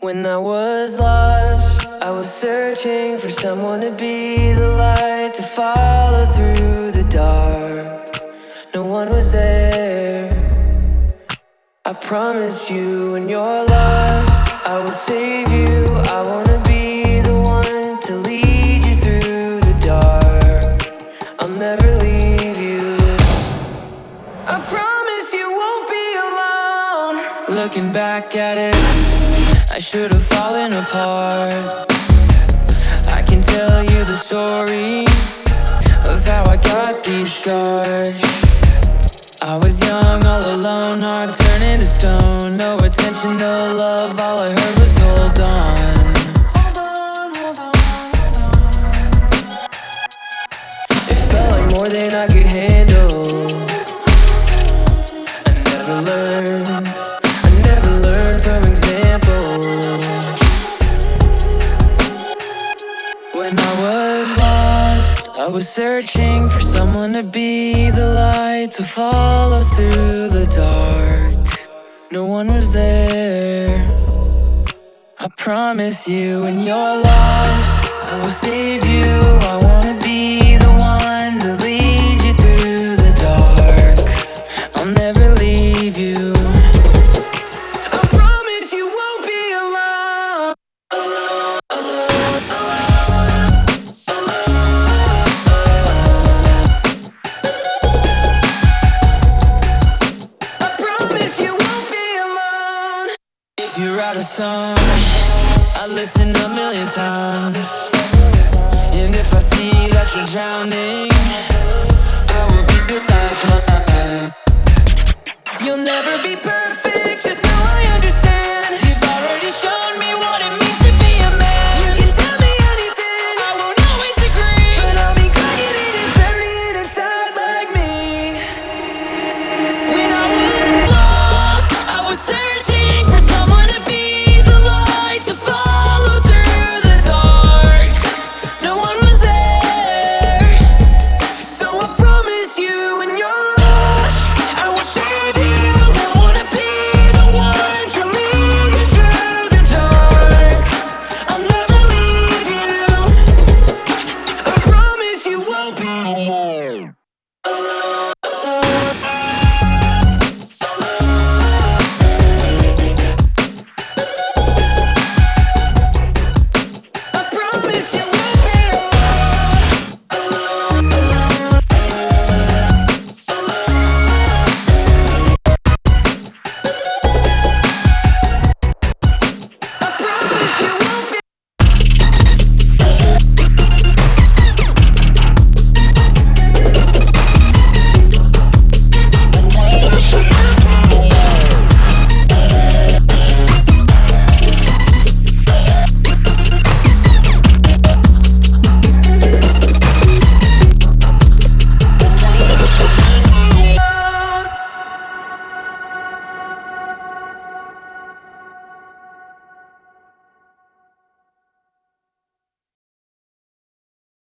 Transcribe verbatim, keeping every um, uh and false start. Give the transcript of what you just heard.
When I was lost, I was searching for someone to be the light, to follow through the dark. No one was there. I promise you when you're lost, I will save you. I wanna be the one to lead you through the dark. I'll never leave you. I promise you won't be alone. Looking back at it, I should have fallen apart. I can tell you the story of how I got these scars. I was young, all alone, heart turning to stone. No attention, no love, all I heard was hold on. Hold on, hold on, hold on. It felt like more than I could handle. I never learned, I never learned from examples. When I was lost, I was searching for someone to be the light, to follow through the dark. No one was there. I promise you when you're lost, I will save you. I wanna be the one to lead you through the dark. I'll never leave you. I promise you won't be alone. Alone, alone, alone, alone, alone. I promise you won't be alone. If you write a song, I listen a million times. And if I see that you're drowning, I will be your lifeline. You'll never be perfect, just